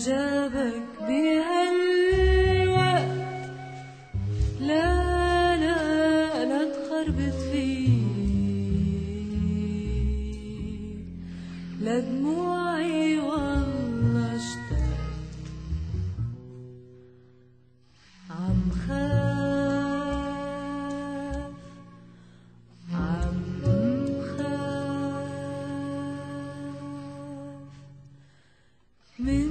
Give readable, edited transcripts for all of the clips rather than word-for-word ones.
جابك بهالوقت؟ لا لا لا تخربط فيه، لا دموعي والله اشتقت. عم خاف عم خاف من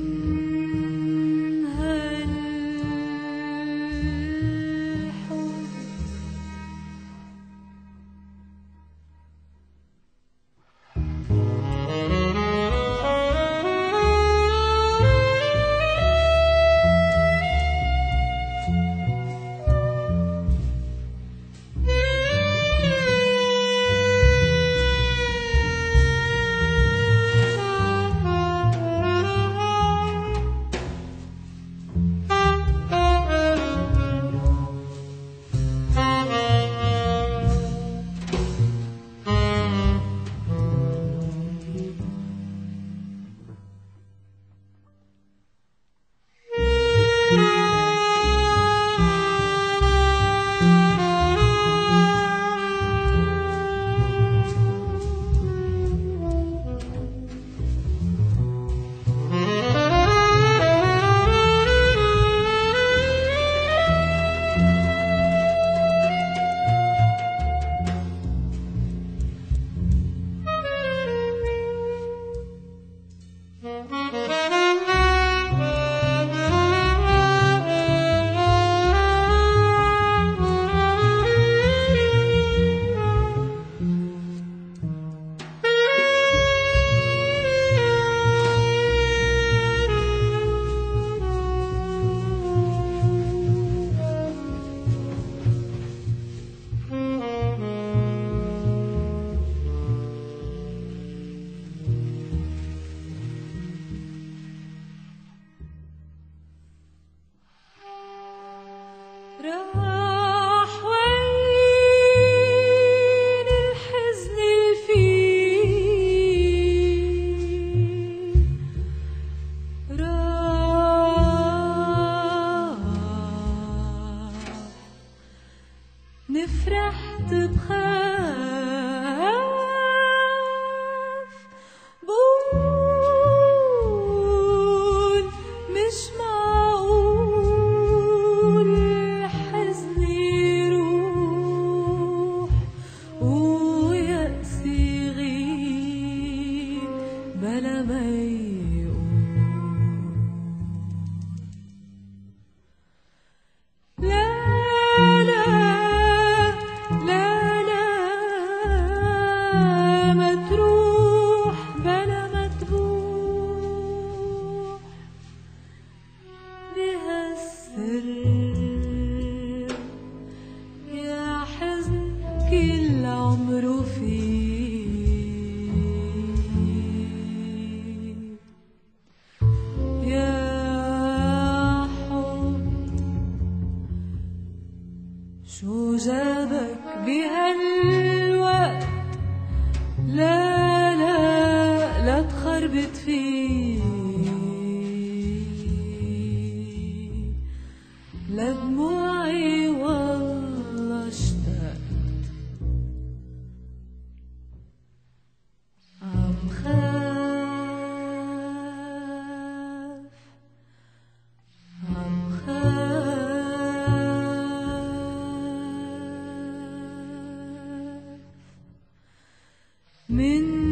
راح وين الحزن الفيه، راح نفرحت بخاف، بقول مش معقول حزني يروح ويأسي يغيب بلا ما يقول. لا لا لا لا ما تروح بلا ما تبوح بهالسر يا حزن كل عمره فيه، يا حب شو جابك بهالوقت؟ لا لا لا تخربط فيه، لا دموعي والله اشتقت. عم خاف عم خاف من